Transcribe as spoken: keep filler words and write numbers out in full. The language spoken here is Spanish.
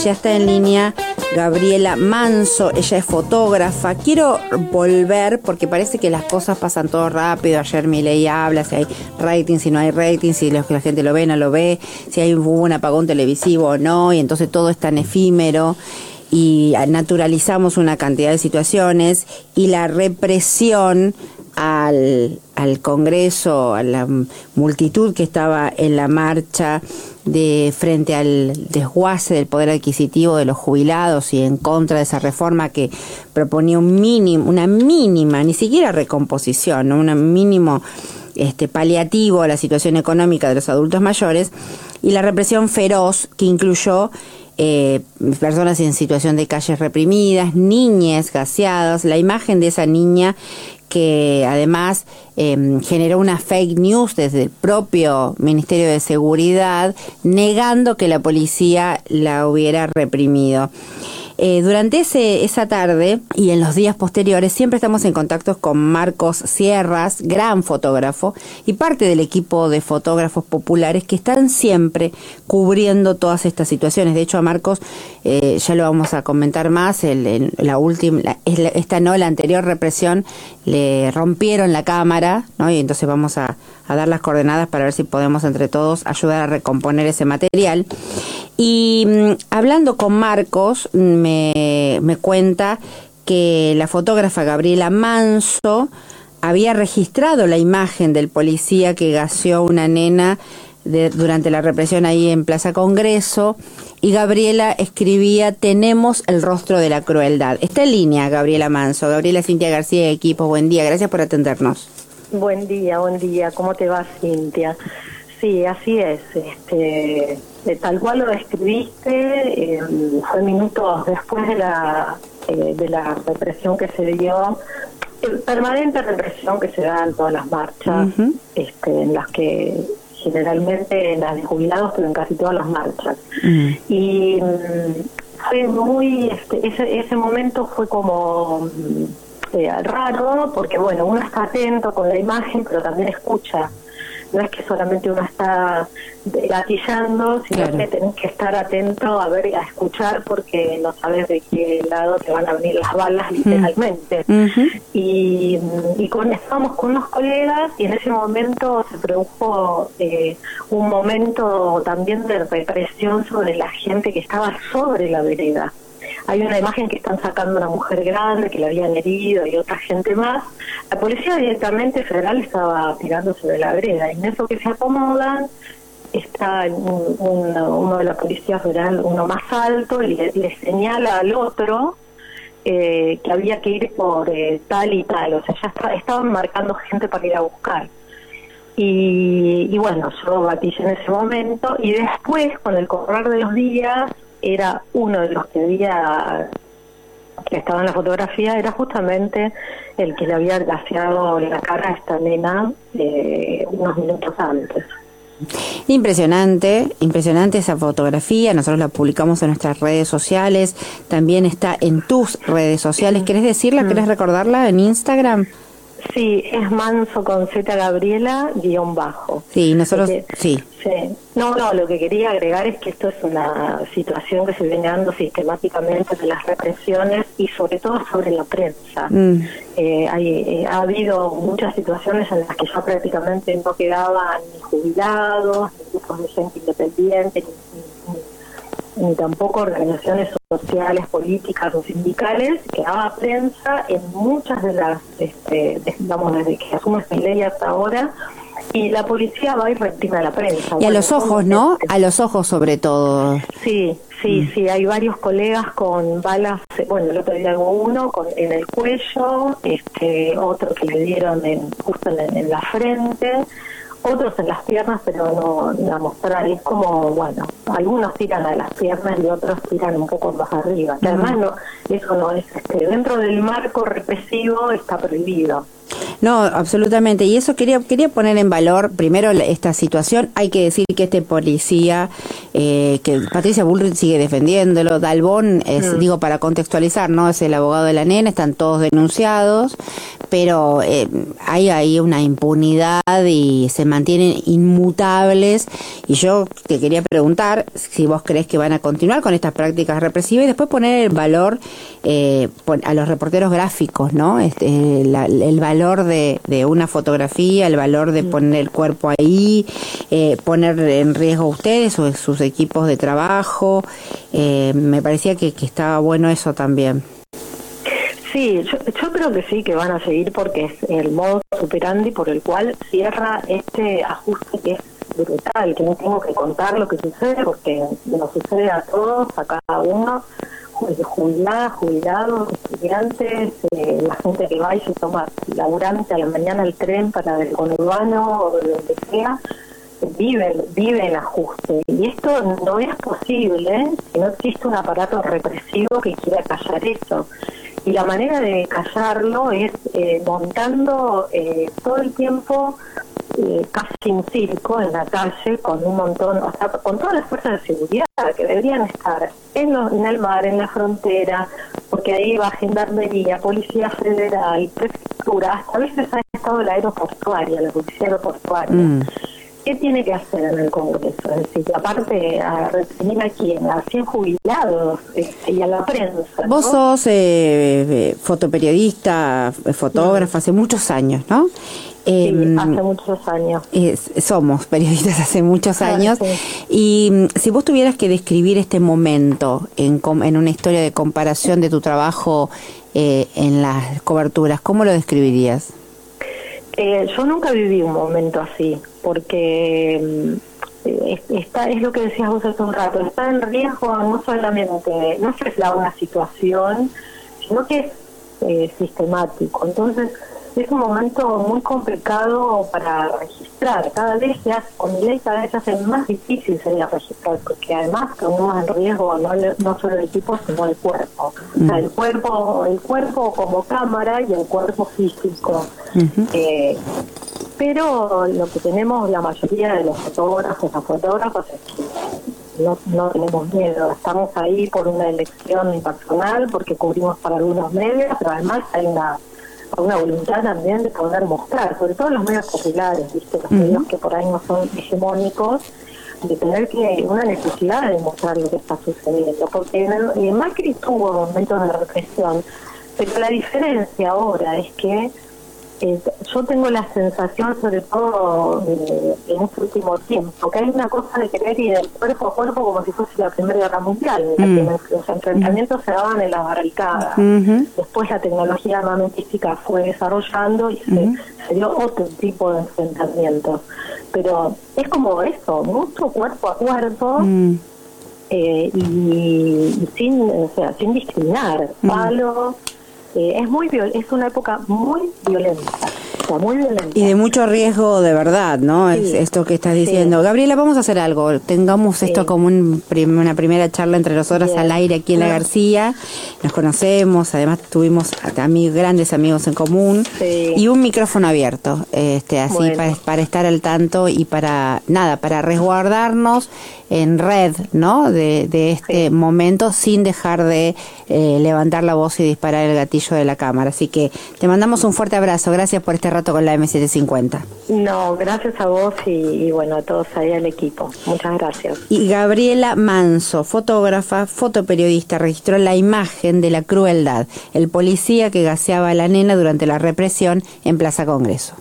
ya está en línea Gabriela Manso, ella es fotógrafa. Quiero volver porque parece que las cosas pasan todo rápido. Ayer Milei habla si hay rating, si no hay rating, si la gente lo ve, no lo ve, si hay hubo un apagón televisivo o no, y entonces todo es tan efímero y naturalizamos una cantidad de situaciones y la represión al, al Congreso, a la multitud que estaba en la marcha de frente al desguace del poder adquisitivo de los jubilados y en contra de esa reforma que proponía un mínimo, una mínima, ni siquiera recomposición, ¿no? Un mínimo este, paliativo a la situación económica de los adultos mayores, y la represión feroz que incluyó eh, personas en situación de calles reprimidas, niñas gaseadas, la imagen de esa niña que además eh, generó una fake news desde el propio Ministerio de Seguridad, negando que la policía la hubiera reprimido. Eh, durante ese, esa tarde y en los días posteriores siempre estamos en contacto con Marcos Sierras, gran fotógrafo, y parte del equipo de fotógrafos populares que están siempre cubriendo todas estas situaciones. De hecho, a Marcos, eh, ya lo vamos a comentar más, el, el, la última, la, esta no, la anterior represión, le rompieron la cámara, ¿no? Y entonces vamos a, a dar las coordenadas para ver si podemos entre todos ayudar a recomponer ese material. Y mmm, hablando con Marcos, me, me cuenta que la fotógrafa Gabriela Manso había registrado la imagen del policía que gaseó a una nena de, durante la represión ahí en Plaza Congreso, y Gabriela escribía: tenemos el rostro de la crueldad. Está en línea Gabriela Manso. Gabriela Cintia García de Equipo, buen día, gracias por atendernos. Buen día, buen día, ¿cómo te va, Cintia? Sí, así es, este, de tal cual lo describiste, eh, fue minutos después de la eh, de la represión que se dio, eh, permanente represión que se da en todas las marchas, uh-huh. este, en las que generalmente en las de jubilados, pero en casi todas las marchas. Uh-huh. Y um, fue muy, este, ese, ese momento fue como eh, raro, porque bueno, uno está atento con la imagen, pero también escucha. No es que solamente uno está gatillando, sino claro. que tenés que estar atento a ver, a escuchar, porque no sabes de qué lado te van a venir las balas, literalmente. Uh-huh. Y, y con, estábamos con unos colegas y en ese momento se produjo eh, un momento también de represión sobre la gente que estaba sobre la vereda. Hay una imagen que están sacando a una mujer grande que la habían herido y otra gente más. La policía directamente federal estaba tirando sobre la vereda, y en eso que se acomodan está un, un, uno de la policía federal, uno más alto, y le, le señala al otro eh, que había que ir por eh, tal y tal. O sea, ya está, estaban marcando gente para ir a buscar. Y, y bueno, yo gatillé en ese momento, y después, con el correr de los días, era uno de los que había que estaba en la fotografía, era justamente el que le había gaseado la cara a esta nena eh, unos minutos antes. Impresionante, impresionante esa fotografía. Nosotros la publicamos en nuestras redes sociales, también está en tus redes sociales. ¿Querés decirla? ¿Querés recordarla en Instagram? Sí, es Manso con Z Gabriela guión bajo. Sí, nosotros, Porque, sí. sí. No, no, lo que quería agregar es que esto es una situación que se viene dando sistemáticamente de las represiones y sobre todo sobre la prensa. Mm. Eh, hay, eh, ha habido muchas situaciones en las que ya prácticamente no quedaban ni jubilados, ni grupos de gente independiente, ni, ni, ni tampoco organizaciones sociales, políticas o sindicales, quedaba prensa en muchas de las, este, de, digamos, desde que asume Milei hasta ahora, y la policía va y reprime a la prensa. Y bueno, a los ojos, ¿no? A los ojos sobre todo. Sí, sí, mm. sí, hay varios colegas con balas, bueno, el otro día hubo uno con, en el cuello, este, otro que le dieron en, justo en, en la frente, otros en las piernas, pero no, no a mostrar, es como, bueno, algunos tiran a las piernas y otros tiran un poco más arriba. Uh-huh. Además, no, eso no es, este, dentro del marco represivo está prohibido. No, absolutamente. Y eso quería quería poner en valor primero esta situación. Hay que decir que este policía, eh, que Patricia Bullrich sigue defendiéndolo, Dalbón es, mm. digo, para contextualizar, ¿no? Es el abogado de la nena, están todos denunciados, pero eh, hay ahí una impunidad y se mantienen inmutables, y yo te quería preguntar si vos crees que van a continuar con estas prácticas represivas y después poner el valor eh, a los reporteros gráficos, ¿no? Este, la, el valor de, de una fotografía, el valor de poner el cuerpo ahí, eh, poner en riesgo a ustedes o sus equipos de trabajo. Eh, me parecía que, que estaba bueno eso también. Sí, yo, yo creo que sí, que van a seguir, porque es el modo superandi por el cual cierra este ajuste que es brutal, que no tengo que contar lo que sucede, porque nos sucede a todos, a cada uno, jubiladas, jubilados, estudiantes, eh, la gente que va y se toma laburante a la mañana el tren para el conurbano o de donde sea, viven, viven ajuste. Y esto no es posible si no existe un aparato represivo que quiera callar eso. Y la manera de callarlo es eh, montando eh, todo el tiempo eh, casi un circo en la calle con un montón, o sea, con todas las fuerzas de seguridad que deberían estar en, lo, en el mar, en la frontera, porque ahí va Gendarmería, Policía Federal, Prefectura, hasta a veces ha estado la aeroportuaria, la Policía Aeroportuaria. Mm. ¿Qué tiene que hacer en el Congreso? Es decir, aparte a reprimir a quién, a cien jubilados este, y a la prensa, ¿no? Vos sos eh, fotoperiodista, fotógrafa, hace muchos años, ¿no? Eh, sí, hace muchos años. Eh, somos periodistas hace muchos años. Ah, sí. Y si vos tuvieras que describir este momento en, en una historia de comparación de tu trabajo eh, en las coberturas, ¿cómo lo describirías? Eh, yo nunca viví un momento así, porque eh, está, es lo que decías vos hace un rato, está en riesgo no solamente, no es la una situación, sino que es eh, sistemático. Entonces es un momento muy complicado para registrar. Cada vez se hace, con ley cada vez se hace más difícil salir a registrar, porque además ponemos en riesgo no, no solo el equipo, sino el cuerpo. Mm. O sea, el cuerpo, el cuerpo como cámara y el cuerpo físico. Uh-huh. Eh, pero lo que tenemos la mayoría de los fotógrafos, las fotógrafas, es que no, no tenemos miedo. Estamos ahí por una elección personal, porque cubrimos para algunos medios, pero además hay una una voluntad también de poder mostrar, sobre todo los medios populares, ¿viste? Los uh-huh. medios que por ahí no son hegemónicos, de tener que una necesidad de mostrar lo que está sucediendo, porque eh, Macri tuvo momentos de represión, pero la diferencia ahora es que eh, yo tengo la sensación, sobre todo eh, en este último tiempo, que hay una cosa de querer ir del cuerpo a cuerpo como si fuese la Primera Guerra Mundial, mm. en la que los enfrentamientos mm. se daban en las barricadas. Mm-hmm. Después la tecnología armamentística fue desarrollando y mm-hmm. se, se dio otro tipo de enfrentamientos. Pero es como eso, mucho cuerpo a cuerpo, mm. eh, y, y sin, o sea, sin discriminar, mm. palos. Eh, es muy viol- es una época muy violenta, o sea, muy violenta. Y de mucho riesgo de verdad, ¿no? Sí, es esto que estás diciendo. Sí. Gabriela, vamos a hacer algo. Tengamos sí. esto como un prim- una primera charla entre nosotras Bien. al aire aquí en La García. Nos conocemos, además tuvimos amigos, grandes amigos en común. Sí. Y un micrófono abierto, este, así bueno. para, para estar al tanto y para, nada, para resguardarnos en red, ¿no? De, de este sí. momento sin dejar de eh, levantar la voz y disparar el gatillo de la cámara. Así que te mandamos un fuerte abrazo. Gracias por este rato con la eme setecientos cincuenta. No, gracias a vos y, y bueno, a todos ahí al equipo. Muchas gracias. Y Gabriela Manso, fotógrafa, fotoperiodista, registró la imagen de la crueldad, el policía que gaseaba a la nena durante la represión en Plaza Congreso.